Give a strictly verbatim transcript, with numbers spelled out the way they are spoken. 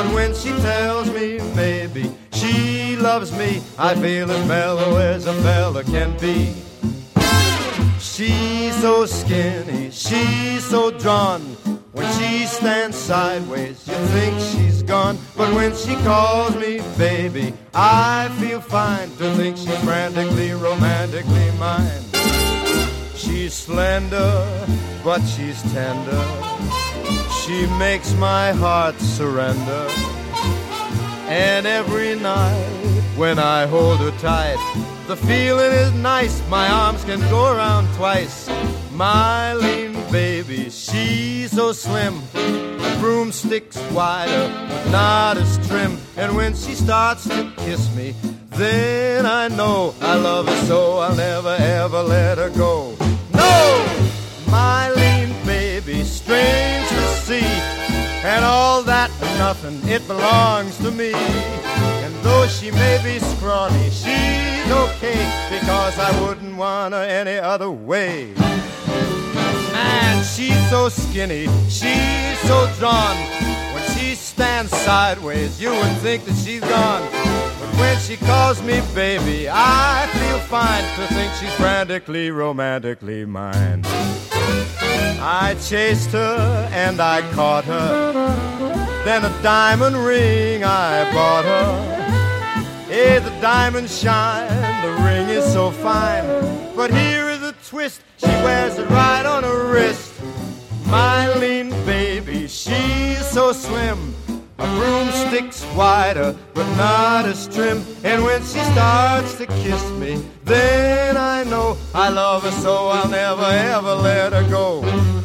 But when she tells me maybe she loves me, I feel as mellow as a fella can be. She's so skinny, she's so drawn. When she stands sideways, you think she's gone. But when she calls me baby, I feel fine to think she's frantically, romantically mine. She's slender, but she's tender. She makes my heart surrender. And every night when I hold her tight, the feeling is nice, my arms can go around twice. My lean baby, she's so slim, broomsticks wider, but not as trim. And when she starts to kiss me, then I know I love her so I'll never ever let her go. No, my lean baby, strange to see, and all that and nothing, it belongs to me. And though she may be scrawny, she's okay, because I wouldn't want her any other way. And she's so skinny, she's so drawn. When she stands sideways, you would think that she's gone. But when she calls me baby, I feel fine to think she's frantically, romantically mine. I chased her and I caught her, then a diamond ring I bought her. Hey, the diamonds shine, the ring is so fine, but here is a twist, she wears it right on her wrist. My lean baby, she's so slim, a broomstick's wider, but not as trim. And when she starts to kiss me, then I know I love her so I'll never ever let her go.